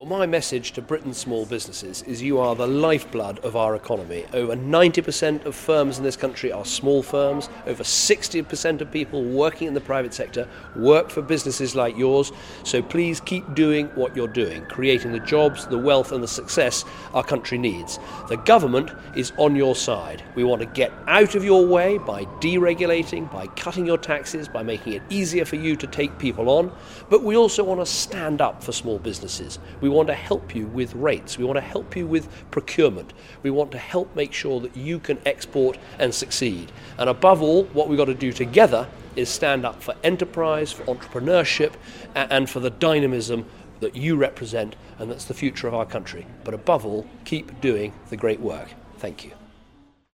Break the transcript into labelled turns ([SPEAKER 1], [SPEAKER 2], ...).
[SPEAKER 1] My message to Britain's small businesses is you are the lifeblood of our economy. Over 90% of firms in this country are small firms. Over 60% of people working in the private sector work for businesses like yours. So please keep doing what you're doing, creating the jobs, the wealth and the success our country needs. The government is on your side. We want to get out of your way by deregulating, by cutting your taxes, by making it easier for you to take people on. But we also want to stand up for small businesses. We want to help you with rates. We want to help you with procurement. We want to help make sure that you can export and succeed. And above all, what we've got to do together is stand up for enterprise, for entrepreneurship, and for the dynamism that you represent, and that's the future of our country. But above all, keep doing the great work. Thank you.